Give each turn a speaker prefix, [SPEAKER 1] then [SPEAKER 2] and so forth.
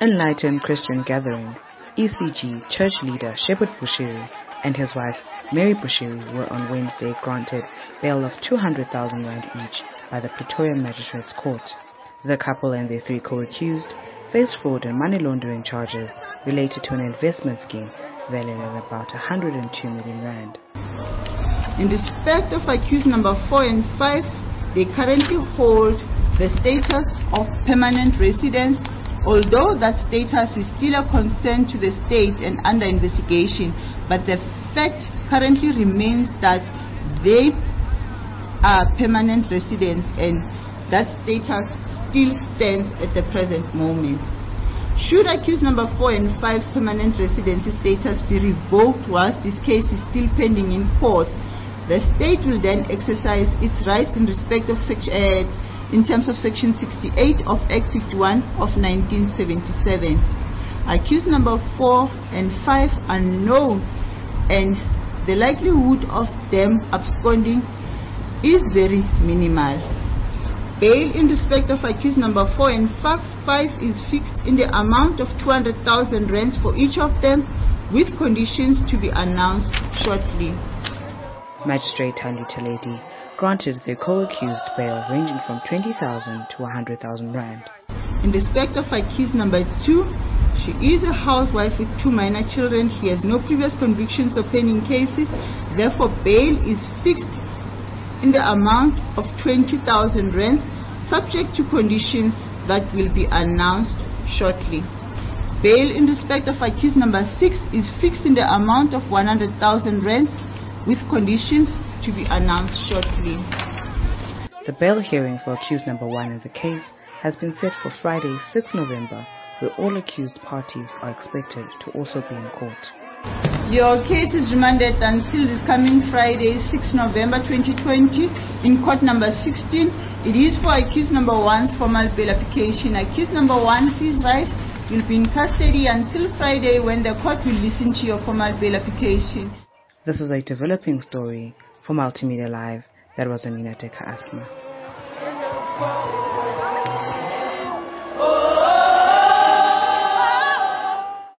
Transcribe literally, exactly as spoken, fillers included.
[SPEAKER 1] Enlightened Christian Gathering, E C G church leader Shepherd Bushiri and his wife Mary Bushiri were on Wednesday granted bail of two hundred thousand rand each by the Pretoria Magistrates Court. The couple and their three co-accused face fraud and money laundering charges related to an investment scheme valued at about one hundred two million rand.
[SPEAKER 2] In respect of accused number four and five, they currently hold the status of permanent residents, although that status is still a concern to the state and under investigation, but the fact currently remains that they are permanent residents and that status still stands at the present moment. Should accused number four and five's permanent residency status be revoked whilst this case is still pending in court, the state will then exercise its rights in respect of section, uh, in terms of section sixty-eight of Act fifty-one of nineteen seventy-seven. Accused number four and five are known, and the likelihood of them absconding is very minimal. Bail in respect of accused number four and five is fixed in the amount of two hundred thousand rands for each of them, with conditions to be announced shortly.
[SPEAKER 1] Magistrate Tandi Teledi granted the co-accused bail ranging from twenty thousand to one hundred thousand rand.
[SPEAKER 2] In respect of accused number two, she is a housewife with two minor children. She has no previous convictions or pending cases. Therefore, bail is fixed in the amount of twenty thousand rands, subject to conditions that will be announced shortly. Bail in respect of accused number six is fixed in the amount of one hundred thousand rands, with conditions to be announced shortly.
[SPEAKER 1] The bail hearing for accused number one in the case has been set for Friday, sixth November, where all accused parties are expected to also be in court.
[SPEAKER 2] Your case is remanded until this coming Friday, sixth November twenty twenty, in court number sixteen. It is for accused number one's formal bail application. Accused number one, his rights, will be in custody until Friday, when the court will listen to your formal bail application.
[SPEAKER 1] This is a developing story for Multimedia Live. That was Amina Deka Asma.